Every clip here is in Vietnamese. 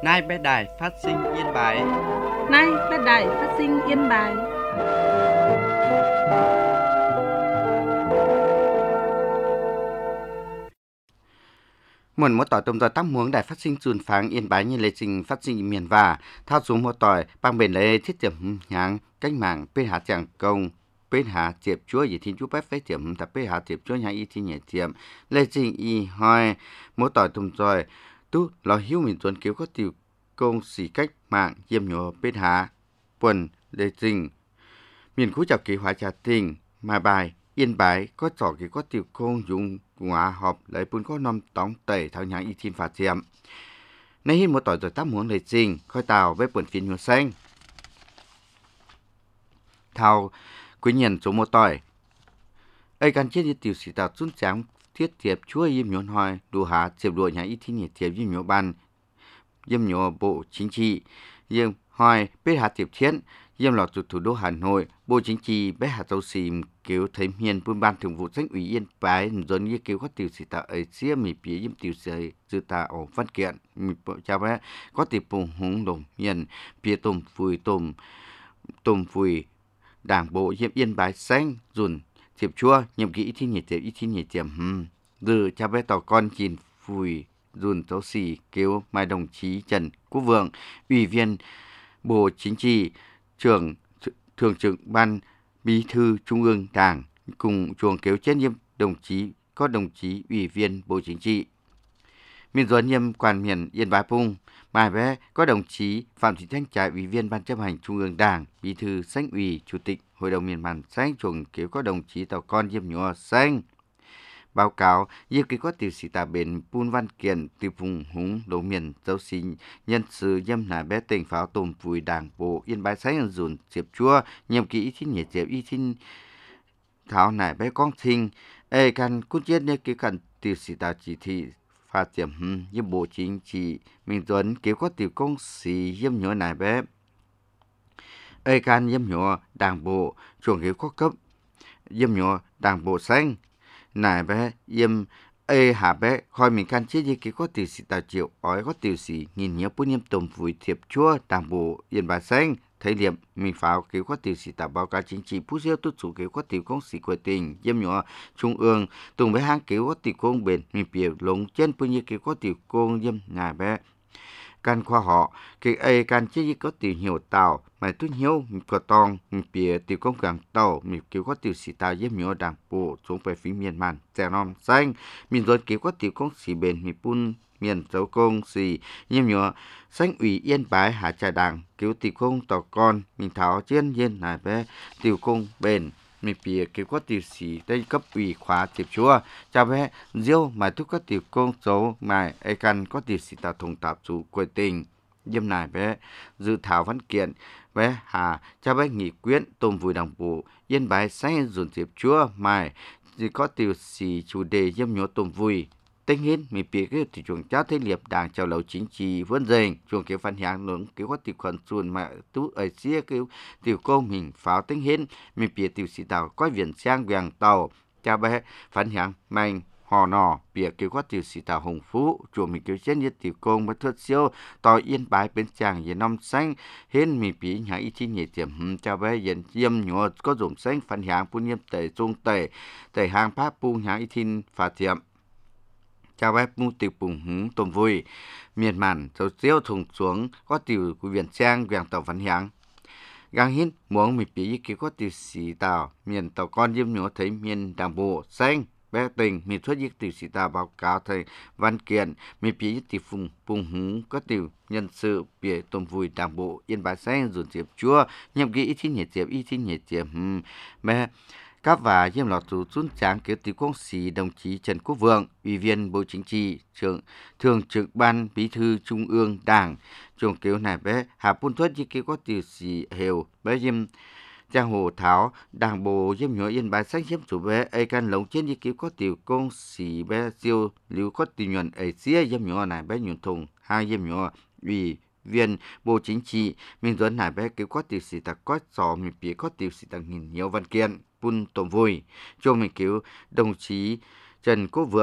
Nay bé đài phát sinh Yên Bái. Nay bé đài phát sinh Yên Bái. Muốn một tỏi tôm giờ tắm muống đài phát sinh chuồn pháng Yên Bái như lệ trình phát sinh miền và thao xuống một tỏi bằng bền lệ thiết điểm nháng cách mạng bên hạ chẳng công bên hạ tiệp chúa gì thiên chúa bếp phế tiệm tập bên hạ tiệp chúa nhà y thiên nhẹ tiệm lệ trình y hỏi một tỏi tôm rồi tú lo hiếu mình tuần kiểu có tiểu công sĩ cách mạng diêm nhỏ bên hạ quần lệ trình miền khu chào kỳ hóa trà tình mà bài Yên Bái có trò kỳ có tiểu công dùng ngõ họp lấy bún có năm tóng tẩy thao nháng y thiên phạt diệm nay hin một tỏi rồi tắm muống lệ trình khơi tàu với bẩn phiền nhuộm xanh thao quý nhân số một tỏi ấy căn chết như tiểu sĩ tạo xuân trắng thiết thiệp chúa yếm nhốn hoài đủ hạ tiệp đuổi nhà y thiên nhiệt thiệp yếm nhổ ban yếm nhổ bộ chính trị yếm hoài biết hạ tiệp thiến yếm lọt thủ đô Hà Nội bộ chính trị bé hạ châu xìm cứu thấy miền buôn ban thường vụ danh ủy Yên Bái dồn như cứu có tiểu sĩ tạo ấy xia mì phía yếm tiểu sĩ dư tạo văn kiện mì bộ cha bé có tiệp bùng húng đồng miền phía tôm phùi đảng bộ yếm Yên Bái xanh dùn thiệp chua nhiệm kỳ y thi nhiệt tiệm từ cha bé tàu con chín phùi dùn tấu xì kêu mai đồng chí Trần Quốc Vượng ủy viên bộ chính trị thường trực ban bí thư trung ương đảng cùng chuồng kéo chết nhiệm đồng chí ủy viên bộ chính trị miền doan nhiệm quan miền Yên Bái Pung mai bé có đồng chí Phạm Thị Thanh Trà ủy viên ban chấp hành trung ương đảng bí thư Sánh ủy chủ tịch hội đồng miền Màn Xanh chuồng kéo có đồng chí tàu con diêm nhọ xanh báo cáo yếm ký có tiểu sĩ tà bền Pun Văn Kiện từ vùng húng đổ miền châu xí nhân sự yếm nà bé tỉnh pháo tôm vùi đảng bộ Yên Bái Xanh dùn diệp chua nhiệm kỳ y thiên nhiệt diệp y thiên thảo nà bé con thinh ê can cút chết nhé ký cần tiểu sĩ tà chỉ thị phát diệm yếm bộ chính trị mình tuấn ký có tiểu công sĩ yếm nhọ nà bé ê can yếm nhọ đảng bộ chuồng ký có cấp yếm nhọ đảng bộ xanh nài bé yếm hạ bé khỏi mình can chết như cái có tiểu sĩ tạo triệu ói có tiểu sĩ nhìn nhớ bún yếm tôm vùi thiệp chua đảng bộ Yên Bái Xanh thấy liệm mình pháo kiểu có tiểu sĩ tạo báo cáo chính trị phú siêu tốt chủ kiểu có tiểu công sĩ của tỉnh yếm nhỏ trung ương tùng bé hang kiểu có tiểu công bền mình biểu lồng trên bún như kiểu có tiểu công yếm nài bé can khoa họ cái ai can chỉ có tiểu hiểu tàu mà tôi hiểu có tòng bìa tiểu công càng tàu mình kiểu có tiểu sĩ tàu yếm nhỏ đảng bộ xuống về phía miền Màn trẻ non xanh mình rồi kiểu có tiểu công sĩ bền mình bun miền châu công sĩ yếm nhỏ xanh ủy Yên Bái hạ trà đảng kiểu tiểu công tàu con mình tháo trên yên này bé tiểu công bền mình bìa kiểu có tiểu sĩ đây cấp ủy khóa tiệp chúa cha bé diêu mà thúc có tiểu công số mà ai cần có tiểu sĩ tàu thùng tạp chủ quê tình yếm này bé dự thảo văn kiện bé hà cha bé nghị quyết tôm vùi đảng bộ Yên Bái Xanh dồn tiệp chúa mà chỉ có tiểu sĩ chủ đề yếm nhớ tôm vùi tình hình mình biết cái thị trường cháu thế liệp đảng chào lầu chính trị vươn dành chuồng kiểu phản hàng lớn kiểu có tiểu khoản xuân mà tú ở xia kiểu tiểu công mình pháo tình hình mình biết tiểu sĩ tàu có viện sang vàng tàu cha bé phản hàng mạnh họ nọ biết kiểu có tiểu sĩ tàu hồng phú chuồng mình kiểu trên như tiểu công mà thuật siêu tàu Yên Bái bên chàng về năm xanh hên mình biết nhà y chi nhẹ tiệm cha bé hiện yếm nhỏ có dùng xanh phản hàng phun yếm tẩy trung tẩy hàng pháp pu nhà y thiên phá tiệm chào bếp mu tiểu bùng hứng tôm vui miền màn dầu tiêu thùng xuống có tiểu của viện trang vàng tàu văn hiáng gang hít muốn mình bị kia có tiểu sĩ tàu miền tàu con diêm nhỏ thấy miền đảng bộ xanh bé tình mình xuất giết tiểu sĩ tàu báo cáo thầy văn kiện mình bị tiểu bùng hứng có tiểu nhân sự bìa tôm vui đảng bộ Yên Bái Xanh dồn diệp chúa nhiệm kỳ y thiên nhiệt diệp bé các và yếm lọt thủ xuân tráng kiểu tiểu công sĩ đồng chí Trần Quốc Vượng, ủy viên bộ chính trị, thường trực ban bí thư trung ương đảng, trường kiểu này bé hạ bun thuất như kiểu có tiểu sĩ hiểu bé yếm trang hồ tháo đảng bộ yếm nhỏ Yên Bái Xanh yếm chủ bé ai can lồng trên như kiểu có tiểu công sĩ bé siêu lưu có tiểu nhuận ấy xía yếm nhỏ này bé nhuận thùng hai yếm nhỏ ủy viên bộ chính trị mình dẫn này bé kiểu có tiểu sĩ ta có sò mình biết có tiểu sĩ ta nhìn nhiều văn kiện bun tôm vui cho mình kiểu đồng chí Trần Quốc Vượng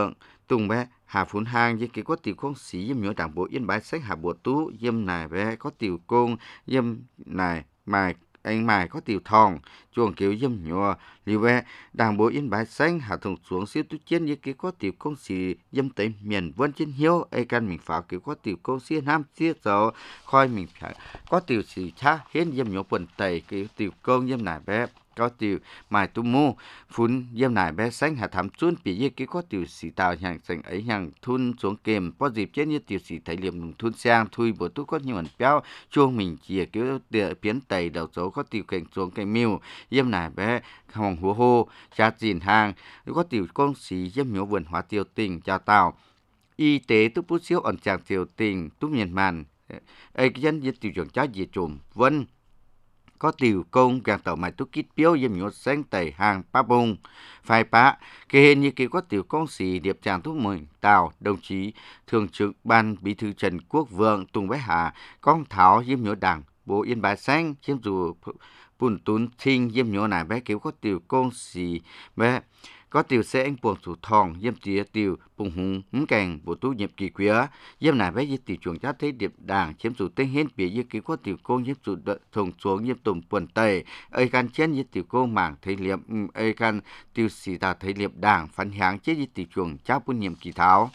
tùng bé hà phun hàng với cái có tiểu công sĩ yếm nhớ đảng bộ Yên Bái sách hà bộ tú yếm này bé có tiểu công yếm này mài anh mài có tiểu thòng chuồng kiểu yếm nhớ liu bé đảng bộ Yên Bái xanh hà thùng xuống siêu tu chiến với cái có tiểu công sĩ yếm tới miền vân trên hiếu ai can mình phá kiểu có tiểu công sĩ nam chia gió khoi mình phải có tiểu sĩ cha hết yếm nhớ quần tây cái tiểu công yếm này bé có tiểu mài tu mu phun yếm này bé xanh hà thắm chuôn bị với cái có tiểu sĩ tàu hàng sành ấy hàng thun xuống kèm có dịp chết như tiểu sĩ thấy liềm nùng thun sang thui bộ tu có nhiều ẩn béo chuông mình chia kiểu địa biến tây đầu số có tiểu cảnh xuống cây miêu yếm này bé hồng húa hô cha chín hàng có tiểu công sĩ yếm nhớ vườn hóa tiêu tình chào tàu y tế tu bút xíu ẩn chàng tiêu tình tu miền màn ấy cái dân tiểu trưởng cha gì trùm vân có tiểu công càng tàu mày tu kít biếu yếm nhớ xanh tẩy hàng pa bông phai pa cái hình như kiểu có tiểu công sĩ điệp tràng thúc mừng tào đồng chí thường trực ban bí thư Trần Quốc Vượng Tùng Bái Hà con thảo yếm nhớ đảng bộ Yên Bái xanh chiếm dù bùn tún thinh yếm nhớ này bé kiểu có tiểu công sĩ bé có tiểu sẽ anh buồn thủ thòng yếm tía tiểu bùng hùng cảnh bộ tu nhiệm kỳ quý yếm này bé yếm tiểu chuồng chát thế điệp đảng chiếm dù tên hiến bia yếm kiểu có tiểu công yếm dù thùng xuống yếm tùng buồn tây ấy can chiến yếm tiểu công mảng thấy liệp ấy can tiểu sĩ ta thấy liệp đảng phản háng chết yếm tiểu chuồng chát bùn nhiệm kỳ tháo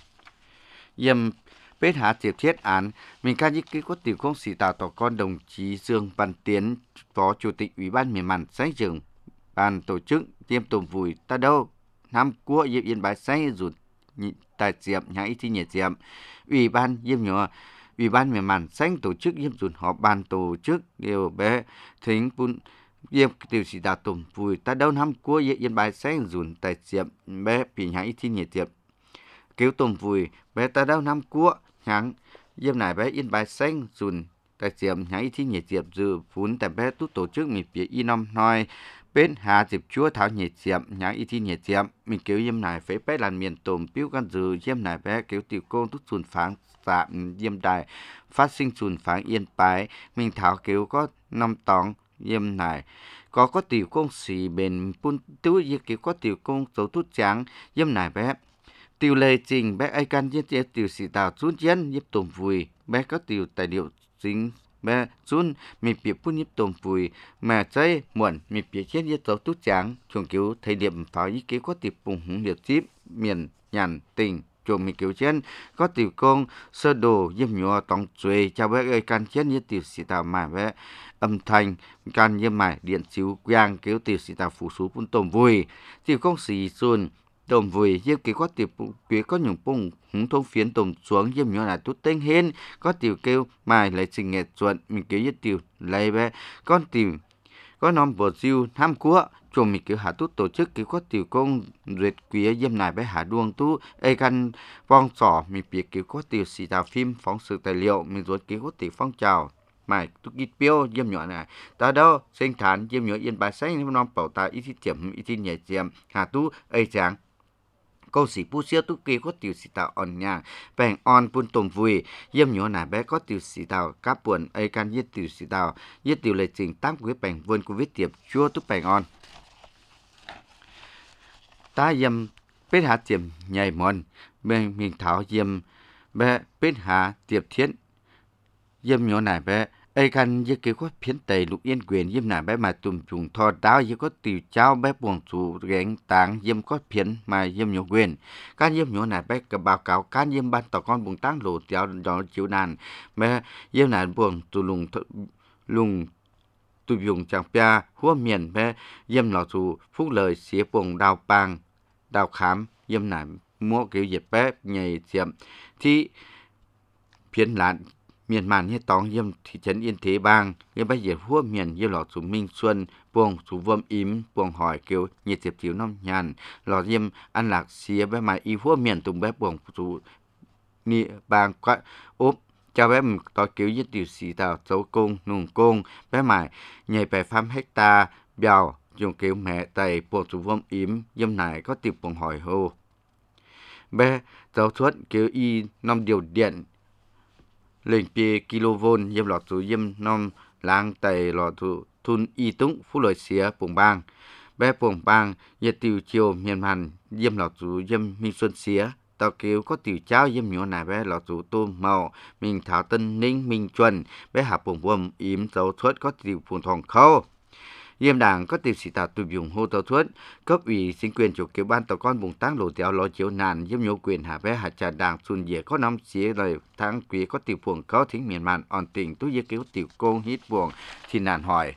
yếm bết hạ tiếp thiết án mình can yếm kiểu có tiểu công sĩ ta tỏ con đồng chí Dương Văn Tiến phó chủ tịch ủy ban miền màn xây dựng ban tổ chức tiêm tôm vùi ta đâu năm của yếm Yên Bái xây rụt tại diệm nhà y thi nhiệt diệm ủy ban yếm nhỏ ủy ban miền màn xanh tổ chức yếm rụt họp ban tổ chức điều bé thính bún yếm tiểu sĩ đào tôm vùi ta đâu năm của Yên Bái xây rụt tại diệm bé bị nhà y thi nhiệt diệm cứu tôm vùi bé ta đâu năm của nháng yếm này bé Yên Bái xanh rụt tại diệm nhà y thi nhiệt diệm dự phun tại bé tút tổ chức mình phía y năm nói bên hà dịp chúa thảo nhiệt diệm nhà y thi nhiệt diệm mình kiểu yếm này phải bé làn miền tôm biểu căn dự yếm này bé kiểu tiểu công tút xuân pháng phạm yếm đài phát sinh xuân pháng Yên Bái mình thảo kiểu có năm tòng yếm này có tiểu công sĩ bền pun tú yếm kiểu có tiểu công dấu tút trắng yếm này bé tiểu lệ trình bé ai can yếm tiểu sĩ tàu rút dân yếm tôm vùi bé có tiểu tài liệu chính bé run mình bị phun nhịp tôm vùi mà chơi muộn mình bị chết yết dấu tút trắng chuồng cứu thời điểm pháo ý kế có tiệp bùng hùng liệt chip miền nhàn tỉnh chuồng mình cứu chân có tiểu công sơ đồ yếm nhỏ tòng chuối chào bé ơi can chết như tiểu sĩ tàu mà bé âm thanh can yếm mải điện chiếu quang cứu tiểu sĩ tàu phủ sú phun tôm vùi tiểu công sĩ xuân tôm vùi yếm kế có tiểu kế có nhung bùng húng thông phiến tôm xuống yếm nhỏ là tút tên hên có tiểu kêu mài lấy trình nghệ chuẩn mình kêu yết tiểu lấy bé con tiểu có nom bột diêu tham cua chuồng mình kêu hạ tút tổ chức kêu có tiểu công duyệt quý yếm này bé hạ đuông tu ai căn vong sỏ mình biết kêu có tiểu sĩ tàu phim phóng sự tài liệu mình ruột kêu có tiểu phong trào mày tu kít biếu yếm nhỏ này ta đâu sinh thản yếm nhỏ Yên Bái xanh nom bảo ta ít tiệm ít nhẹ tiệm hạ tu ai chẳng câu sĩ pu xia tu kỳ có tiểu sĩ tàu on nhang bèn on pun tôm vui yếm nhỏ nà bé có tiểu sĩ tàu cáp buồn ai can yết tiểu sĩ tàu yết tiểu lệ trình tam quý bèn vươn của viết tiệp chua tu bèn on ta yếm bết hạ tiệm nhảy mòn bên mình thảo yếm bé bết hạ tiệp thiên yếm nhỏ nà bé ai can yết kế có phiến tây lục yên quyền yếm nà bé mà tùm trùng thò đáo yết có tiểu cháo bé buồn chủ gánh táng yếm có phiến mà yếm nhỏ quyền can yếm nhỏ nà bé cả báo cáo can yếm ban tàu con buồn táng lộ tiểu đó chịu nàn bé yếm nà buồn tù lùng tù dùng chẳng pia hua miền bé yếm lọ tù phúc lời xía buồn đào pang đào khám yếm nà mua kiểu dẹp bé nhảy diệm thì phiến lạn miền màn như tòng yếm thị trấn Yên Thế Bang yếm bây giờ hua miền yếm lọ chủ Minh Xuân buông chủ Vâm Ím buông hỏi kiểu nhiệt tiệp chiếu năm nhàn lọ yếm ăn lạc xía bé mà y hua miền tùng bé buông chủ ni bang quát ốp cho bé tỏ kiểu như tiểu sĩ tàu dấu công nùng công bé mải nhảy bài phăm hecta bèo dùng kiểu mẹ tày buông chủ Vâm Ím yếm này có tiệp buông hỏi hô bé dấu thuất kiểu y năm điều điện lên pia kV yếm lọt thủ yếm nom lang tày lọt thủ thun y túng phú lợi xía bùng bang bé buồng bang nhiệt tiểu chiều miền Hàn yếm lọt rủ yếm Minh Xuân xía tàu kéo có tiểu cháo yếm nhỏ nải bé lọt rủ tôm màu mình thảo tân ninh minh chuẩn bé hạ buồng buồm yếm dấu thuất có tiểu phun thòng khâu Diêm đảng có tiểu sĩ tạo tụi dùng hô tàu thuất cấp ủy chính quyền chủ kiểu ban tàu con vùng tăng lộ téo lo chiếu nàn yếm nhô quyền hạ bé hạ trà đảng xuân dĩa có năm xía lời tháng quý có tiểu phun khâu thính miền màn on tình tú yếm kéo tiểu công hít buồng thì nàn hỏi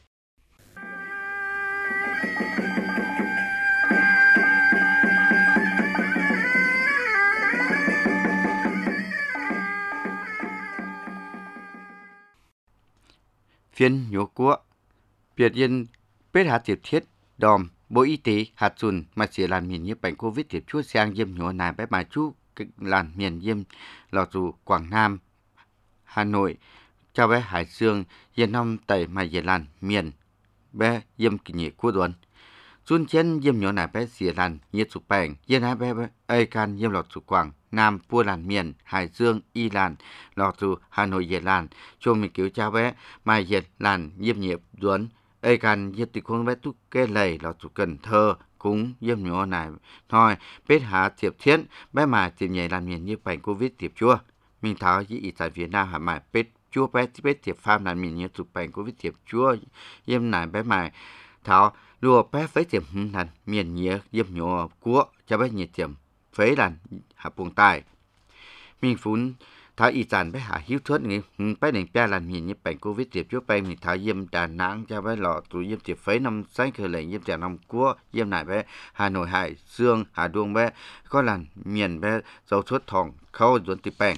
phiên nhổ của Việt Yên bết hạt tiệp thiết đòm Bộ Y tế hạt dùn mà chỉ làm miền nhiễm bệnh Covid tiệp chúa sang diêm nhổ này bé mà chú làn miền diêm lọt dù Quảng Nam Hà Nội cho bé Hải Dương yên năm tẩy mà dễ làn miền bé diêm kỳ nhị của đồn Xuân chân diêm nhổ này bé xỉa làn nhiệt sụp bèn yên hai bé ơi can diêm lọt sụp Quảng Nam pua làn miền Hải Dương y làn lọt dù Hà Nội dễ làn cho mình cứu cha bé mà dễ làn diêm nhiệp đồn ơi can diêm tịch khuôn bé túc kê lầy lọt dù Cần Thơ cũng diêm nhổ này thôi bết hạ tiệp thiết bé mà tìm nhảy làn miền như bệnh Covid tiệp chua mình tháo dĩ ý tại Việt Nam hả mà bết chua bé tiệp pham làn miền như sụp bệnh Covid tiệp chua diêm này bé mà tháo lùa bé phế tiệm làn miền nhía diêm nhổ của cho bé nhiệt tiệm phế làn hạ buông tài mình phun tháo y sản bé hạ hiếu thuất nghĩ bé định bé làn miền như bệnh Covid tiệp chua bé mình tháo diêm Đà Nẵng cho bé lọ tụ diêm tiệp phế năm sáng khởi lệnh diêm tiệp năm của diêm này bé Hà Nội Hải Dương Hà Đông bé có làn miền bé dấu thuất thòng khâu dồn tiệp bèn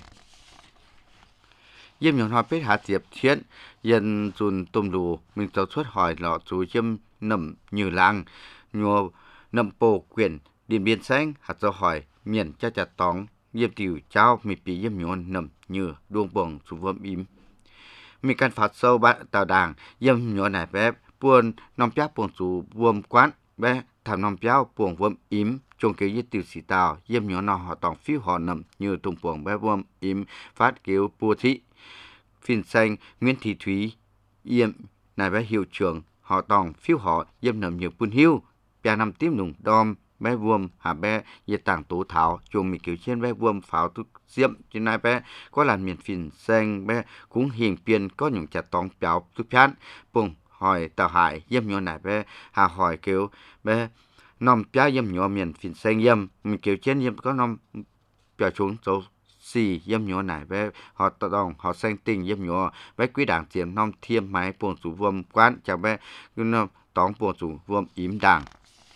diêm nhổ nói bé hạ tiệp thiết dân dùn tôm lù mình dấu thuất hỏi lọ tụ diêm nằm như làng nhua nằm bồ quyền điện biên sáng hạt dấu hỏi miền cha chặt tóng diêm tiểu trao mì pì diêm nhon nằm như đuông bồng sụp vâm im mi can phạt sâu bạn tàu đảng diêm nhon này bé buồn nòng piao buồn sụp vâm quán bé thảm nòng piao buồn vâm im trong kiểu diêm tiểu sĩ tàu diêm nhon nọ họ tòng phiếu họ nằm như tung buồn bé vâm im phát kiểu bùa thị phiên xanh Nguyễn Thị Thúy diêm này bé hiệu trưởng họ tòng phiếu họ diêm nằm nhiều buôn hiu bè nằm tím nùng đom bé vuông hà bé ye tảng tố thảo chuồng mì kiểu trên bé vuông pháo thức diệm trên này bé có làn miền phìn xanh bé cũng hiền biên có những chặt tòng béo thức phán bùng hỏi tàu hải diêm nhỏ này bé hà hỏi kiểu bé nằm béo diêm nhỏ miền phìn xanh diêm mì kiểu trên diêm có nằm béo xuống số xì diêm nhỏ này bé họ tòng họ xanh tình diêm nhỏ bé quý đảng tiền nằm thiêm máy buồn sủ vuông quán chào bé nằm tòng buồn sủ vuông ím đảng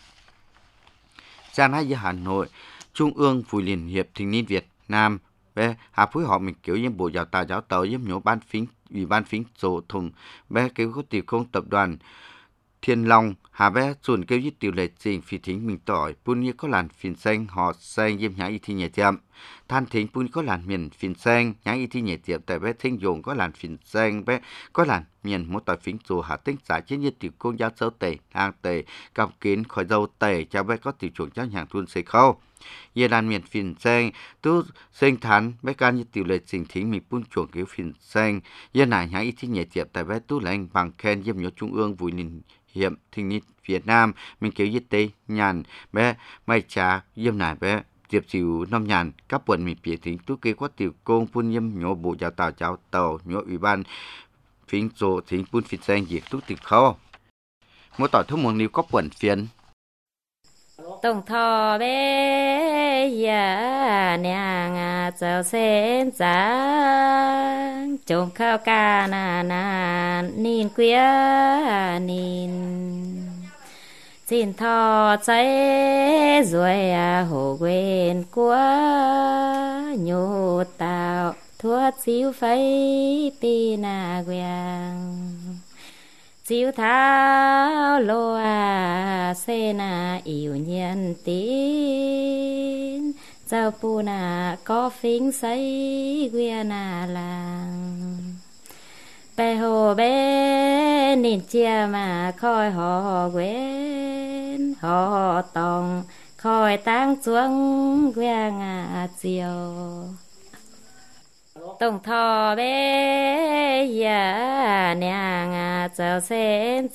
Sang hai Hà Nội, Trung ương Phụ Liên hiệp Thanh niên Việt Nam bé hà phối hợp mình kiểu như bộ giáo tàu với nhổ ban phím ủy ban phím số thùng bé kiểu có tiểu công tập đoàn Thiên Long hà bé chuẩn kêu với tiểu lệ trình phi thính mình tỏi pun như có làn phìn xanh họ xanh diêm nhã y thi nhẹ tiệm than thính pun có làn miền phìn xanh nhã y thi nhẹ tiệm tại bé thanh dùng có làn phìn xanh bé có làn miền một tỏi phím số hà tinh giá trên như tiểu công giáo dấu tẩy hàng tẩy cặp kín khỏi dâu tẩy cho bé có tiểu chuẩn trang hàng thun xây khâu ye làn miền phìn xanh tu xanh thán bé can như tiểu lệ trình thính mình pun chuẩn kêu phìn xanh ye này nhã y thi nhẹ tiệm tại bé tu lãnh bằng khen diêm nhớ Trung ương Vụ Liên hiệp Thanh niên Việt Nam mình kêu y tế nhàn bé mai trà diêm này bé tiệp xỉu năm nhàn các quận mình phía tính tú kê có tiểu công phun diêm nhổ bộ giáo tàu nhổ ủy ban phím số thính phun phím xanh diệt tú tiểu khâu mỗi tỏi thông môn liu có quận phiền tổng thọ bé ya nàng cháu sen giang trông khao ca na nín quía nín xin thọ cháy rồi hồ quên quá nhô tạo thuốc xíu phấy pi na quang chiếu tháo lô xe na yêu nhiên tín giao pu na có phính xây quê na làng bé hồ bé nín chia mà khôi họ quên họ tòng khôi tăng xuống quê ngà chiều tông thọ bé ya nang chào sen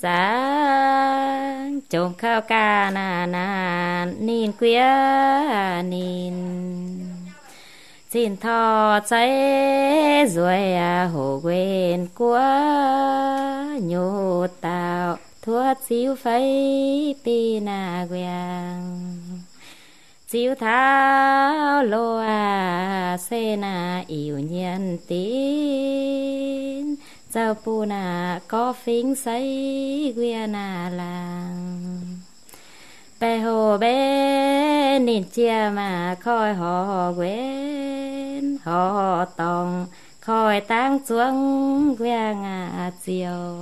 giang trồng khao ca na nín quía nín xin thọ cháy rồi hồ quên quá nhô tạo thuốc xíu phấy pi na quang chiếu tháo lô xe na yêu nhân tín giao pu na có phính say quê na làng bé hồ bé nín chia mà khôi họ quên họ tòng khôi tăng xuống quê ngà chiều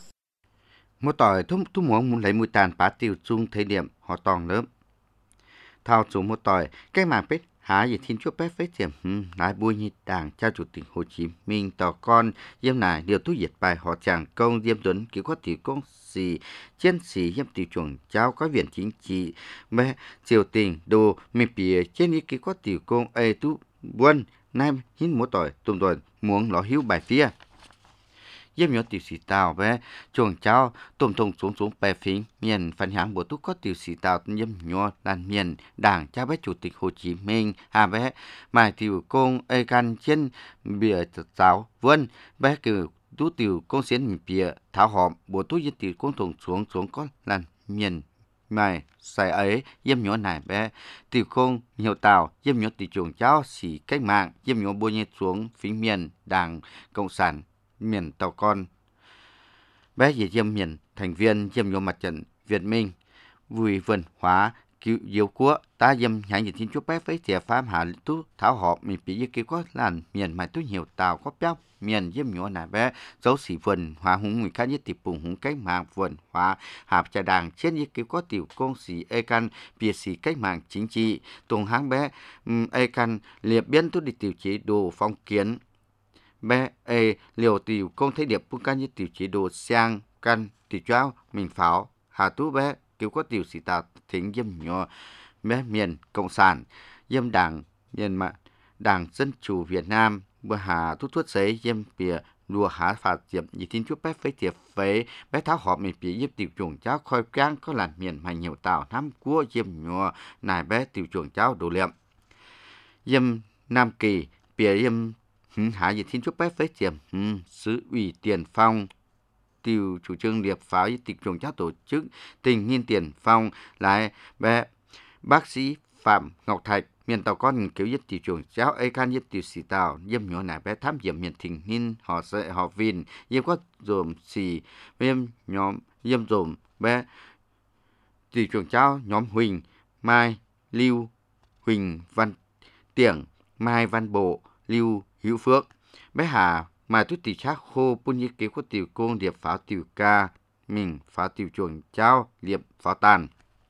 một tỏi thu muốn lấy mùi tàn phá tiêu chung thời điểm họ tòng lớn thao chủ một tỏi cái mảng bếp há gì thiên chúa bếp với tiệm lái bùi như đảng cha chủ tịch Hồ Chí Minh tỏ con diêm này điều tu diệt bài họ chàng công diêm tuấn cứu có tỷ công sĩ chiến sĩ diêm tỷ chuồng cháu có viện chính trị mẹ triều tình đồ mẹ bìa trên ý cứu có tỷ công ai tu buôn nam hít một tỏi tùm tuần muốn ló hiếu bài phía diêm nhỏ tiểu sĩ tàu bé chuồng cháu tùm thùng xuống bè phím miền phần hãng bộ túc có tiểu sĩ tàu diêm nhỏ đàn miền đảng cha bé chủ tịch Hồ Chí Minh hà bé mai tiểu công ai can trên bìa giáo vân bé cử tú tiểu công xiên bìa tháo hòm bộ tú diêm tiểu công thùng xuống có làn miền mai sai ấy diêm nhỏ này bé tiểu công nhiều tàu diêm nhỏ tiểu chuồng cháu xỉ cách mạng diêm nhỏ bôi nhẹ xuống phím miền đảng cộng sản miền tàu con bé về diêm miền thành viên diêm nhỏ mặt trận Việt Minh vui vườn hóa cứu diệu quốc ta diêm nhãn nhìn thiên chúa bé với trẻ phám hạ tú tháo họp mình bị cái có làn miền mà tú nhiều tàu có béo miền diêm nhỏ này bé dấu sĩ vườn hóa hùng người khác nhất tiệp bùng hùng cách mạng vườn hóa hạp trà đàng trên như cái có tiểu công sĩ ê can bìa sĩ cách mạng chính trị tuồng háng bé ê can liệp biến tú đi tiểu chế đồ phong kiến bé liều tiểu công thấy điệp phương can như tiểu chế đồ sang căn tiểu trao mình pháo hà tú bé kiểu có tiểu sĩ tàu thính diêm nhỏ bé miền cộng sản diêm đảng miền mà đảng dân chủ Việt Nam bữa hà tú thuốc giấy diêm bìa lùa há phạt diệp như tin chút bé với tiệp với bé tháo họp mình bìa diêm tiểu chuồng cháu khoi cang có làn miền mà nhiều tàu năm cua diêm nhỏ này bé tiểu chuồng cháu đồ liệm diêm Nam Kỳ bìa diêm hạ gì thiên chúc bé với tiệm sứ ủy tiền phong tiêu chủ trương điệp pháo với tịch chuồng cháu tổ chức tình nghiên tiền phong lại bé bác sĩ Phạm Ngọc Thạch miền tàu con cứu giết tiểu chuồng cháu ấy can giết tiểu sĩ tàu diêm nhỏ này bé thám diệm miền thình hin họ sẽ họ vin diêm có dồn xì diêm nhóm diêm dồn bé tiểu chuồng cháu nhóm Huỳnh Mai Lưu Huỳnh Văn Tiểng Mai Văn Bộ Lưu Hữu Phước bé Hà mà tú tỷ chắc khô bún như kế có tiểu công điệp pháo tiểu ca mình pháo tiểu chuồng cháu liệp pháo tàn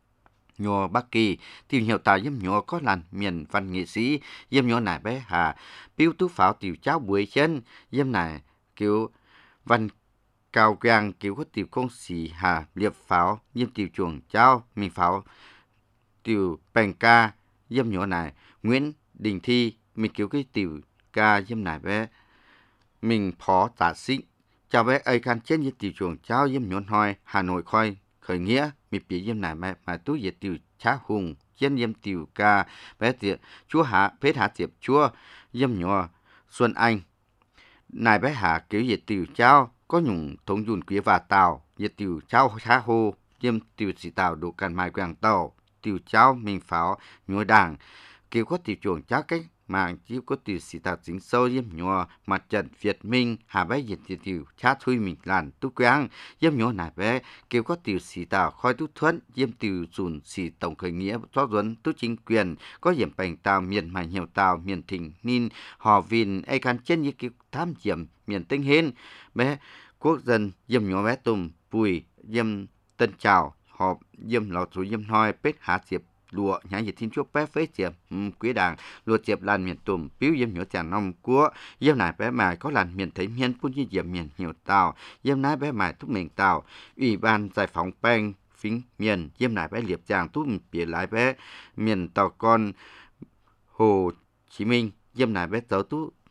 nhỏ Bắc Kỳ tiểu hiệu tàu diêm nhỏ có làn miền văn nghệ sĩ diêm nhỏ này bé Hà biểu tú pháo tiểu cháu buổi chân diêm này kiểu văn cao quang kiểu có tiểu công sĩ Hà liệp pháo diêm tiểu chuồng cháu mình pháo tiểu bèn ca diêm nhỏ này Nguyễn Đình Thi mình kiểu cái tiểu ca diêm này bé mình phó tạ sĩ chào bé ai can trên như tiểu chuồng cháu diêm nhọn hoi Hà Nội khoi khởi nghĩa mình bị diêm này mà tú diệt tiểu Trá Hùng trên diêm tiểu ca bé tiệt chúa hạ phết hạ tiệp chúa diêm nhỏ Xuân Anh này bé hạ kiểu diệt tiểu cháu có nhung thống dùn quý và tàu diệt tiểu cháu Trá Hồ diêm tiểu sĩ tàu đủ càn mai quảng tàu tiểu cháu mình pháo nhua đảng kiểu có tiểu chuồng cháu cách mạng chiếu có tiểu sĩ tàu chính sâu diêm nhỏ mặt trận Việt Minh hà bé diệt tiểu chát thui mình làn tu quang diêm nhỏ này bé kiểu có tiểu sĩ tàu khoi tu thuận diêm tiểu dùn sĩ tổng khởi nghĩa cho duẩn tu chính quyền có diệm bành tàu miền mà nhiều tàu miền thỉnh ninh họ vin ai can trên như kiểu tham diệm miền tinh hên bé quốc dân diêm nhỏ bé tùm Bùi diêm Tân Trào họ diêm lò số diêm hoi pết hạ diệp lụa nhãn dịch thiên chúa bé phế diệp quý đảng lụa diệp làn miền tùm biếu diêm nhỏ chàng nông của diêm này bé mài có làn miền thấy miền phun như diệp miền nhiều tàu diêm nái bé mài thúc miền tàu ủy ban giải phóng bang phính miền diêm này bé liệp chàng thúc bìa lái bé miền tàu con Hồ Chí Minh diêm này bé tớ tú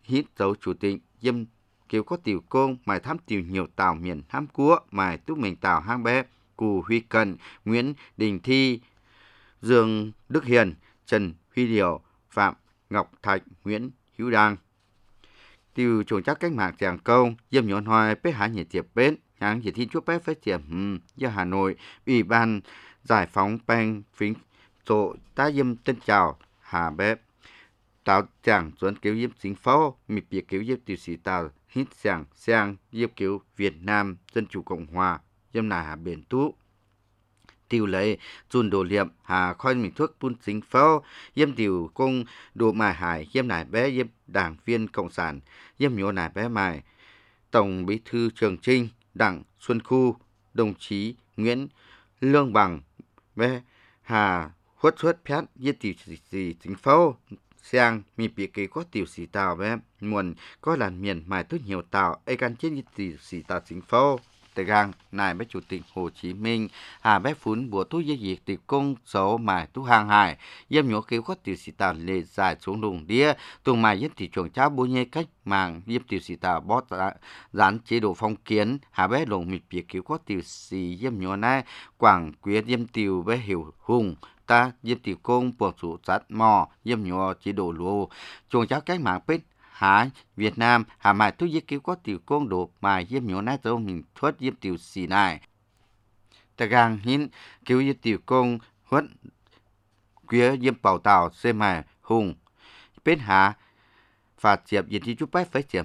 hít dấu chủ tịch Diêm Kiều có tiểu công mài thám tiểu nhiều tàu miền Ham Cúa mài túc mình tàu hang bé Cù Huy Cần, Nguyễn Đình Thi, Dương Đức Hiền, Trần Huy Điều, Phạm Ngọc Thạch, Nguyễn Hữu Đăng. Tiêu trồng chắc cách mạng Tràng Công, Diêm Nhọn Hoài, Pế Hà Nhiệt Tiệp Bến, Nháng Nhiệt Thiên Chúa Bé Phế Tiệp, do Hà Nội, Ủy ban Giải phóng Bang Phính Tổ, Ta Diêm Tân Chào, Hà Bé, Tào Tràng Duẩn Kiếu Diêm Chính Phố, Mịp Biệt Kiếu Diêm Tiểu Sĩ Tào, Hít Giảng Giang, Diêm Kiếu Việt Nam, Dân Chủ Cộng Hòa, Diêm Nà Hà Biển Tú. Tiêu lấy chun đồ liệm hà khoi mình thuốc bun chính pháo Diêm Tiểu Công đồ mài hải Diêm Nải Bé Diêm Đảng viên Cộng sản Diêm Nhổ Nải Bé Mài Tổng Bí thư Trường Trinh Đặng Xuân Khu đồng chí Nguyễn Lương Bằng Bé Hà Huất Phét Diêm Tiểu Sĩ chính pháo Giang mi bị kỳ có tiểu sĩ tàu bé nguồn có làn miền mài tốt nhiều tàu ai can trên tiểu sĩ tàu chính pháo Tề gang nài bé chủ tịch Hồ Chí Minh hà bé phún bùa tú dây diệt tiệp công số mài tú hàng hải Diêm Nhổ kêu có tiểu sĩ tàu lệ dài xuống lùng đĩa tung mài diêm thị trường cháo bố nhê cách màng Diêm tiểu sĩ tàu bót dán chế độ phong kiến hà bé lồng mịt biệt kêu có tiểu sĩ Diêm Nhổ này quảng quyến Diêm tiểu bé hiểu hùng ta Diêm tiểu công buộc chủ sát mò Diêm Nhổ chế độ lúa trường cháo cách mạng bết Hà Việt Nam hà mài tu diệt cứu có tiểu công độ mài Diêm Nhổ nát dâu mình thoát Diêm tiểu sĩ này. Ta gang hiến cứu Diêm tiểu công huất quía Diêm bảo tàu xe mài hùng bên hà phạt diệp diệt thi chút bách phải diệp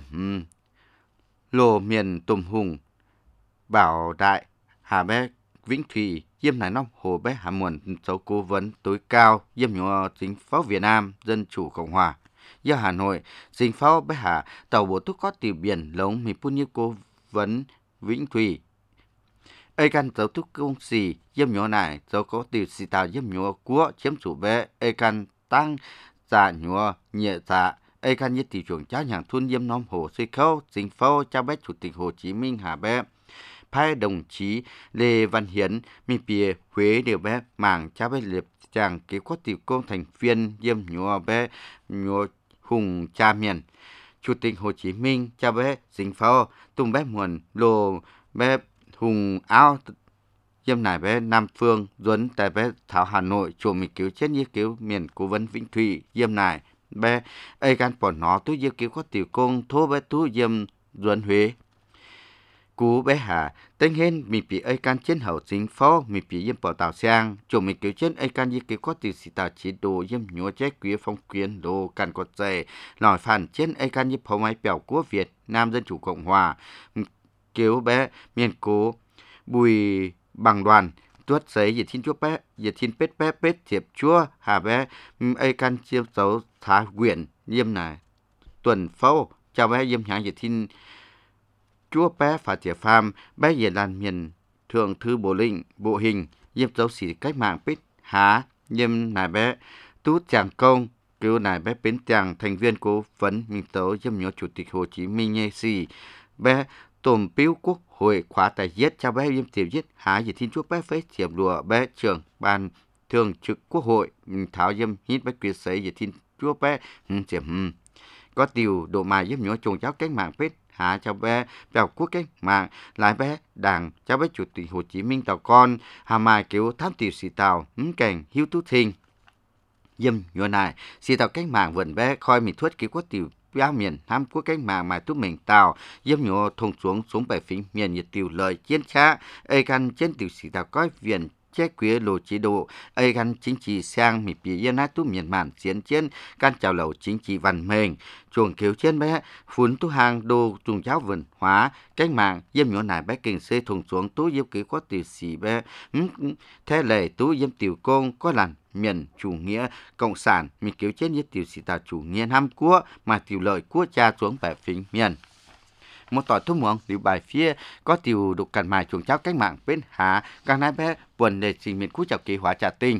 lồ miền tùm hùng bảo đại hà bé Vĩnh Thủy Diêm Nải Nông Hồ bé hà muộn số cố vấn tối cao Diêm Nhổ chính phủ Việt Nam Dân Chủ Cộng Hòa. Do Hà Nội, chính phủ bé hà tàu bộ túc có tiểu biển lống mi pun như cố vấn Vĩnh Thủy. Ê can tàu túc công xì Diêm Nhổ này dấu có tiểu sĩ tàu Diêm Nhổ của chiếm chủ bé ê can tăng giả nhổ nhẹ giả ê can nhất tiểu trưởng cháu nhàng thun Diêm Nông Hồ suy khâu chính phủ cho bé chủ tịch Hồ Chí Minh hà bé. Phái đồng chí Lê Văn Hiến mi bìa Huế đều bé mảng cha bé liệp chàng kế có tiểu công thành viên Diêm Nhổ bé Nhổ hùng cha miền chủ tịch Hồ Chí Minh cha bé dính pháo tung bé muộn lô bé hùng áo Diêm Nải bé Nam Phương Duẩn tại bé Thảo Hà Nội chủ mình cứu chết như cứu miền cố vấn Vĩnh Thủy Diêm Nải bé ai can bỏ nó tú diêu cứu có tiểu công thô bé tú Diêm Duẩn Huế cú bé hà tên hên mi bị ai can chiến hậu chính phó mi bị Diêm bảo tàu sang chủ mình cứu chiến ai can như cứu có tiểu sĩ tàu chế độ Diêm Nhổ chế quý phong quyến đồ can có dày nói phản chiến ai can như pháo máy bèo của Việt Nam Dân Chủ Cộng Hòa cứu bé miền cố Bùi Bằng Đoàn tuất giấy diệt thiên chúa bé diệt thiên pết thiệp chúa hà bé ai can chiêu dấu thả quyển Diêm này tuần pháo chào bé Diêm nhãn diệt thiên chúa bé phá tiệp phàm bé về làn miền thượng thư bộ lĩnh bộ hình Diêm dấu sĩ cách mạng bích há Diêm nài bé tú Tràng Công cứu nài bé bến Tràng thành viên cố vấn mình tấu Diêm Nhổ chủ tịch Hồ Chí Minh nhê xì bé tồm piếu quốc hội khóa tài giết cho bé Diêm tiểu giết há về thiên chúa bé phế tiệp lùa bé trưởng ban thường trực quốc hội tháo Diêm hít bé quyết sấy về thiên chúa bé tiệp có điều độ mài Diêm Nhổ trồng cháu cách mạng bích hạ cho bé bèo quốc cách mạng lại bé đảng cho bé chủ tịch Hồ Chí Minh tàu con hà mài kiểu thám tiểu sĩ tàu cảnh hiếu tú thinh Diêm Nhổ này sĩ tàu cách mạng vườn bé khoi mình thuất kiểu quốc tiểu báo miền Nam quốc cách mạng mà túc mình tàu Diêm Nhổ thùng xuống bể phím miền nhiệt tiểu lời chiến trá ai căn trên tiểu sĩ tàu coi viện chế quý lộ chế độ ai căn chính trị sang mịp bị yên nát tú miền màn chiến chiến can chào lầu chính trị văn minh chuồng kiều trên bé phun tú hàng đồ trùng cháo vườn hóa cách mạng Diêm Nhổ này bé kinh xê thùng xuống tú diêm ký có tiểu sĩ bé thế lệ tú Diêm tiểu công có làn miền chủ nghĩa cộng sản mình kiều trên như tiểu sĩ tàu chủ nghĩa Nam quốc mà tiểu lợi quốc cha xuống bẻ phím miền một tỏi thuốc muỗng liều bài phía có tiểu đục cằn mài chuồng cháo cách mạng bên hạ càng nái bé buồn để trình miền cú chào kỳ hóa trà tinh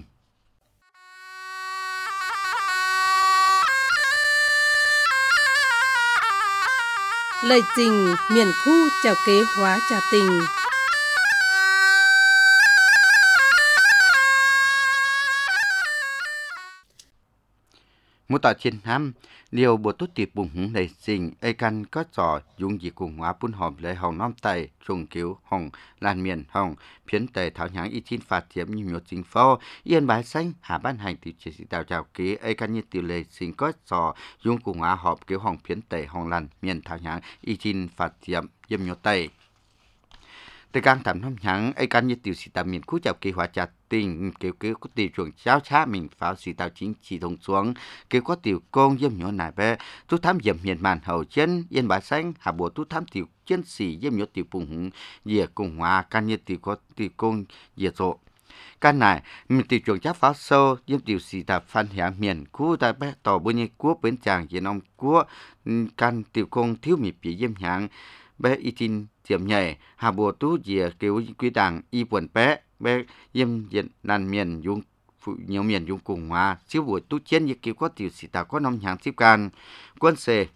lời trình miền khu chào kế hóa trà tình. một tòa chiến hàm liều bộ tốt tiệp bùng hứng đầy sinh ai căn có trò dùng gì cùng hóa bún hòm lấy hồng non tay trùng cứu hồng lan miền hồng phiến tề thảo nháng y chín phạt tiệm như nhiều chính phó yên bái xanh hạ ban hành tiểu chỉ đạo chào ký ai căn như tiểu lệ sinh có trò dùng cùng hóa họp cứu hồng phiến tề hồng lan miền thảo nháng y chín phạt tiệm yếm nhiều tay từ càng thảm năm nháng ai căn như tiểu sĩ tạm miền khu chào kỳ hòa chặt tình kiểu có tiểu chuồng cháo chá mình pháo sĩ tạo chính chỉ thông xuống kiểu có tiểu công yếm nhỏ nải bé tu tham yếm miền màn hậu chân yên bá xanh hạ bộ tu tham tiểu chân sĩ yếm nhỏ tiểu bùng hùng dìa cùng hòa căn như tiểu có tiểu công dìa rộ căn này mình tiểu chuồng cháo pháo sâu yếm tiểu sĩ tạo phan hiảng miền khu tại bé tỏ bữa nhị quốc bên chàng yên ông quốc căn tiểu công thiếu mì bị yếm nháng bé y tin tiệm nhảy hà bộ tú dìa kiểu quý đảng y quần bé bé yếm diện đàn miền dùng phụ nhiều miền dùng cùng hòa siêu buổi tú chiến như kiểu có tiểu sĩ tạo có nông nhàng tiếp can quân xe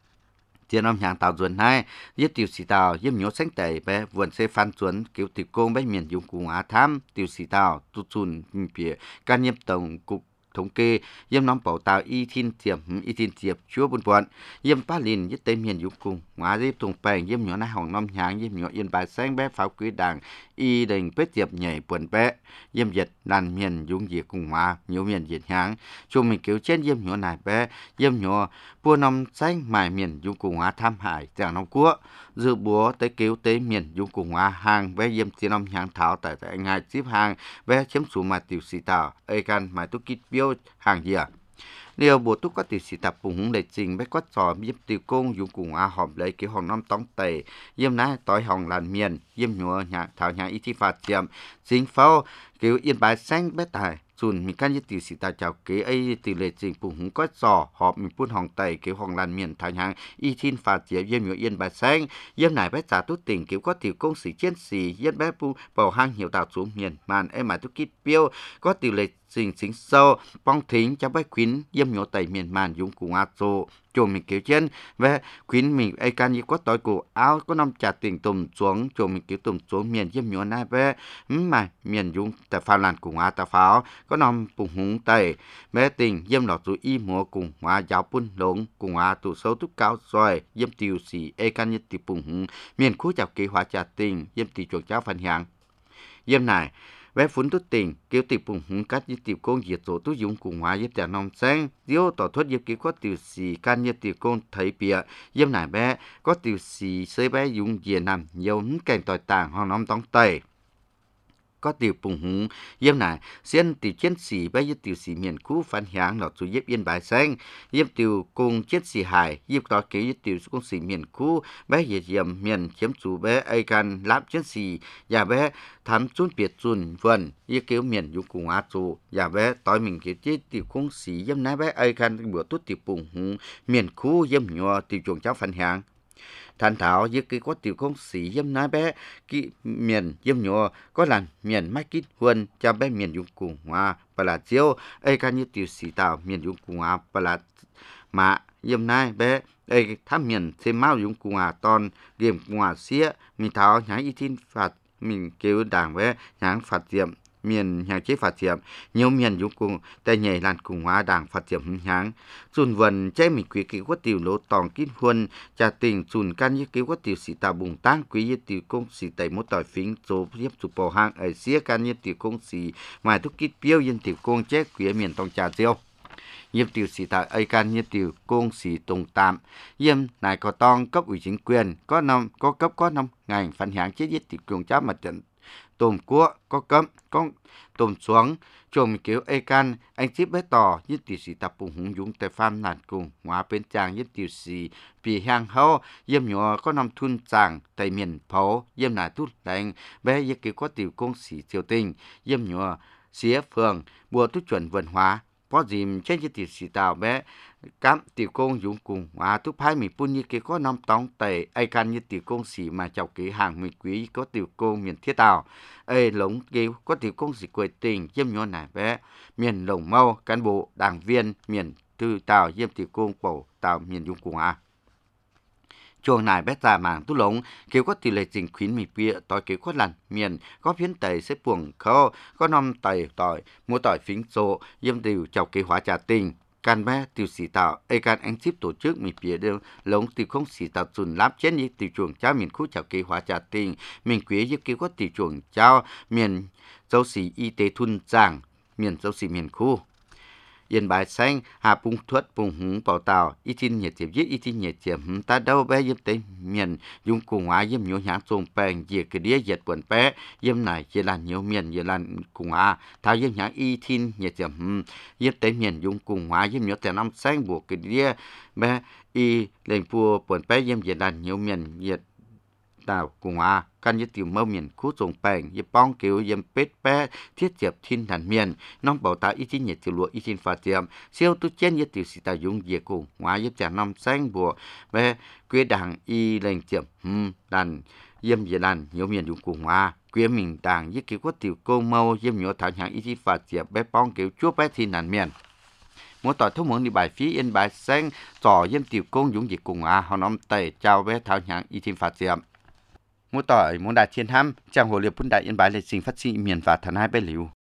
tiền nông nhàng tạo ruộng hai yếm tiểu sĩ tạo yếm nhổ sáng tẩy bé vườn xe phan chuẩn kiểu tiểu công bé miền dùng cùng hòa tham tiểu sĩ tạo tu chun bìa can yếm tổng cục thống kê yếm nóng bảo tạo y tin tiệp chúa buôn buồn yếm pa lin yết tây miền dùng cùng hóa yếm tùng bèn yếm nhỏ na hồng nông nhàng yếm nhỏ yên bài sáng bé pháo quý đảng y đình bết tiệp nhảy buồn bé yếm việt đàn miền dùng gì cùng hóa nhiều miền việt nhàng chung mình kiểu trên yếm nhỏ này bé yếm nhỏ bua nông sáng mài miền dùng cùng hóa tham hại chẳng nông quốc dự búa tới cứu tới miền dùng cùng hóa hàng bé yếm tiền nông nhàng thảo tại ngay ship hàng bé chấm số mà tiểu sĩ tạo ai can mà tu kít biêu hàng gì à điều bộ túc có tiểu sĩ tập bùng để trình bé có trò yếm tiểu công dùng cùng hóa họp lấy kiểu hồng năm tống tề yếm ná tỏi hồng làn miền yếm nhựa nhà thảo nhà y thi phạt tiệm chính pháo kiểu yên bái xanh bé tài chun mình căn như tiểu sĩ tạo chào kế ấy tiểu lệ trình bùng có trò họp mình phun hồng tề kiểu hồng làn miền thảo nhà y thi phạt tiệm yếm nhựa yên bái xanh yếm này bé trả tu tình kiểu có tiểu công sĩ chiến sĩ yếm bé bu bảo hang hiểu tạo xuống miền màn em mà tu kít biêu có tiểu lệ trình chính sâu bong thính cho bé khuyến yếm nhổ tẩy miền màn dùng cùng áp rô chùa mình kiểu chân và khuyến mình ai can như có tỏi cổ áo có năm trả tiền tùm xuống chùa mình kiểu tùm xuống miền yếm nhổ na bé mà miền dùng tại pha làn cùng áo ta pháo có năm bùng húng tẩy bé tình yếm lọt rồi y múa cùng hóa giáo bún lống cùng áo tụ xấu túc cao xoài yếm tiêu sĩ ai can như tỷ bùng húng miền khu chào kế hóa trả tình yếm tỷ chuột cháo phần hàng yếm này bé phun tốt tình kêu tiệp bùng hung cắt như tiệp công diệt tổ tu dùng cùng hóa giúp trả nông sáng diêu tỏ thoát giúp kêu có tiểu sĩ can như tiệp công thấy bịa giúp nải bé có tiểu sĩ xây bé dùng dìa nằm nhiều những cảnh tỏi tàng hoặc nông tông tây có tiểu bùng hung giúp nải xuyên tiểu chiến sĩ bé giúp tiểu sĩ miền khu phản響lọt xuống giúp yên bài sáng giúp tiểu công chiến sĩ hải giúp tỏ kêu giúp tiểu công sĩ miền khu bé diệt diệm miền chiếm chủ bé ai can láp chiến sĩ và bé thám chun biệt chun vườn y kiểu miền dùng cùng á chủ và bé tối mình kiểu chế tiểu công sĩ yếm ná bé ai can bữa tốt tiểu bùng hung miền khu yếm nhỏ tiểu chuồng cháu phản hàng thành thảo y cái có tiểu công sĩ yếm ná bé cái miền yếm nhỏ có làm miền mắc kít vườn cho bé miền dùng cùng á bà là chiếu ai can như tiểu sĩ tạo miền dùng cùng á bà là mà yếm ná bé ai thám miền thêm máu dùng cùng á toàn điểm cùng á xía mình thảo nhái y tin phạt mình kêu đảng với nhãn phạt tiệm miền nhà chế phạt tiệm nhiều miền dùng cùng tay nhảy làn cùng hóa đảng phạt tiệm nhãn chun vần chế mình quý kỹ có tiểu lỗ tòng kín huân trà tình chun can như kêu có tiểu sĩ tà bùng tăng quý như tiểu công sĩ tẩy một tỏi phính số hiếp chụp bò hang ở xía can như tiểu công sĩ ngoài thuốc kít biêu yên tiểu công chế quý miền tòng trà diêu yếm tiểu sĩ tại ai can như tiểu công sĩ tùng tạm yếm này có tong cấp ủy chính quyền có năm có cấp có năm ngành phản hạng chế giết tiểu cường chấp mặt trận tôm cua có cấm có tôm xuống chồm kiểu ai can anh tiếp bé tỏ như tiểu sĩ tập bùng hùng dũng tại farm nàn cùng hóa bên trang như tiểu sĩ vì hàng hậu yếm nhỏ có năm thun chàng tại miền phố yếm này tút đánh bé như kiểu có tiểu công sĩ triều tình yếm nhỏ xía phường bùa tút chuẩn văn hóa có dìm trên như tiểu sĩ tàu bé cám tiểu công dùng cùng hóa tút phái mình phun như kia có năm tóng tẩy ai can như tiểu công sĩ mà chọc kỹ hàng mình quý có tiểu công miền thiết tàu ai lống kêu có tiểu công sĩ quê tình yếm nhỏ này bé miền lồng mau cán bộ đảng viên miền tư tàu yếm tiểu công bổ tàu miền dùng cùng chuồng này bé già màng tu lống kêu có tỷ lệ trình khuyến mì bia tỏi kêu có làn miền có phiến tẩy xếp buồng khâu có năm tẩy tỏi mua tỏi phính sổ yếm tiểu chọc kêu hóa trà tình การแม่ติวสีตาวการแองซิปtổ chứcมีเปียเดียวหลงติวคงสีตาวจุนรับเช่นนี้ติวจวงเจ้าเมียนคู่เจ้าเกหัวจ่าติงเมียนเกวียยึกเกว่าติวจวงเจ้าเมียนเจ้าสีอีเตทุนจ้างเมียนเจ้าสีเมียนคู่yên bài xanh hà bung thuất bung húng bảo tàu ít tin nhiệt tiệm giết ít tin nhiệt tiệm ta đâu bé yếm tới miền dùng cùng hóa yếm nhiều nhãn trồng bèn diệt cái đĩa diệt quần bé yếm này chỉ là nhiều miền chỉ là cùng hóa thao yếm nhãn ít tin nhiệt tiệm yếm tới miền dùng cùng hóa yếm nhiều tiền năm xanh buộc cái đĩa bé y lên pua quần bé yếm chỉ là nhiều miền diệt đào cùng hóaกันยึดติวเมื่อเมียนคู่ทรงแปลงยึดป้องเกี่ยวยึดเป็ดแปะเทียบเจียบทินหันเมียนน้องเป่าตาอีทินเหยียดติวลัวอีทินฟ้าเจียมเซียวตุเจนยึดติวสีตายุงเหยียกูหวายยึดจากน้ำแสงบัวแม่เกวียดังอีแรงเจียมดันเยี่ยมเยดันเหนียวเมียนยุงกูหวาเกวียมิงต่างยึดเกี่ยวกับติวโกเมาเยี่ยมเหนียวทางหางอีทินฟ้าเจียบแม่ป้องเกี่ยวชั่วแปะทินหันเมียนmỗi tỏi thông hướng đi bài phí yên bài xanh trò yếm tiều công dũng dịch cùng họ nắm tay chào bé thảo nhang y thiên phạt diệm mỗi tỏi mỗi đại thiên ham trang hồ liệp bún đại yên bài lịch sinh phát sinh miền và thần hai bé liu